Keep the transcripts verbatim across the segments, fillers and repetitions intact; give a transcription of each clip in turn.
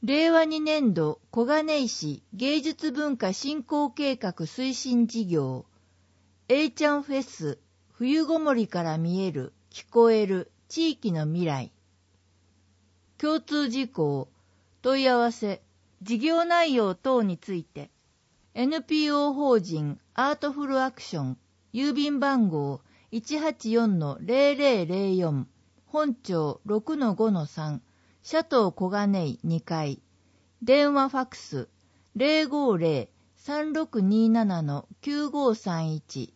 れいわにねんど小金井市芸術文化振興計画推進事業 A ちゃんフェス冬ごもりから見える聞こえる地域の未来。共通事項、問い合わせ、事業内容等について エヌピーオー 法人アートフルアクション郵便番号 いちはちよんのゼロゼロゼロよん 本町 ろくのごのさん シャトー小金井にかい、電話ファクス ゼロごゼロ さんろくにななのきゅうごさんいち、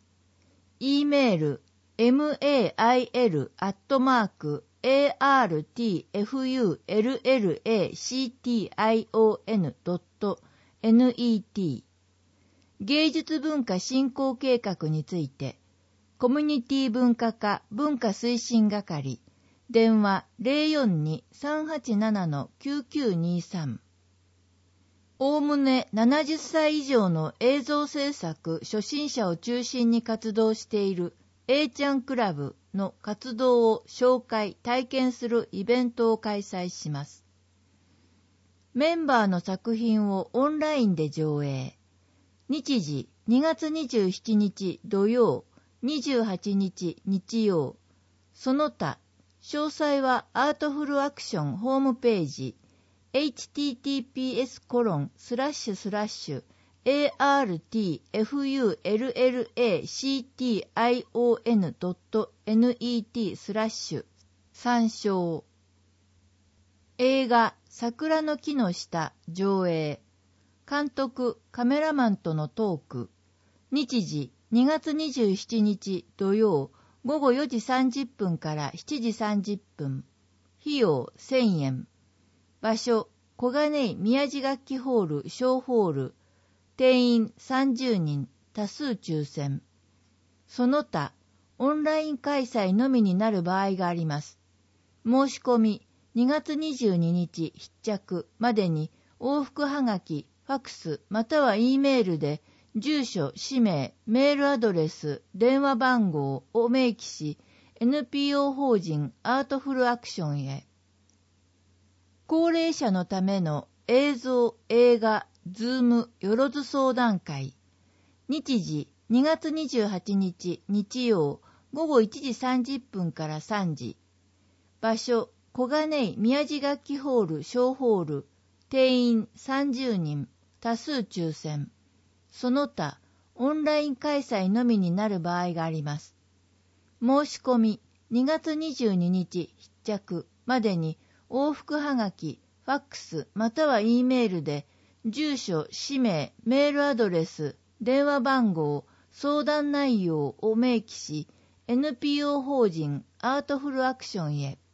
E メール メール アットマーク アールティーエフユーエルエルエーシーティーアイオーエヌドットネット 芸術文化振興計画についてコミュニティ文化課文化推進係電話 ゼロよんに さんはちななのきゅうきゅうにさん。おおむねななじゅっさい以上の映像制作初心者を中心に活動している A ちゃんクラブの活動を紹介・体験するイベントを開催します。メンバーの作品をオンラインで上映。日時にがつにじゅうしちにち土曜、にじゅうはちにち日曜。その他、詳細はアートフルアクションホームページ エイチティーティーピーエスコロンスラッシュスラッシュアールティーエフユーエルエルエーシーティーアイオーエヌドットネットスラッシュ参照。映画桜の木の下上映。監督カメラマンとのトーク。日時にがつにじゅうしちにち土曜ごごよじさんじゅっぷんからしちじさんじゅっぷん。費用せんえん。場所小金井宮地楽器ホール小ホール。定員さんじゅうにん、多数抽選。その他、オンライン開催のみになる場合があります。申し込みにがつにじゅうににち必着までに往復はがき、ファクスまたは E メールで住所、氏名、メールアドレス、電話番号を明記し エヌピーオー 法人アートフルアクションへ。高齢者のための映像、映画、ズームよろず相談会。日時にがつにじゅうはちにち日曜ごごいちじさんじゅっぷんからさんじ。場所小金井宮地楽器ホール小ホール。定員さんじゅうにん、多数抽選。その他オンライン開催のみになる場合があります。申し込みにがつにじゅうににち必着までに往復はがき、ファックスまたは E メールで住所、氏名、メールアドレス、電話番号、相談内容を明記し エヌピーオー 法人アートフルアクションへ。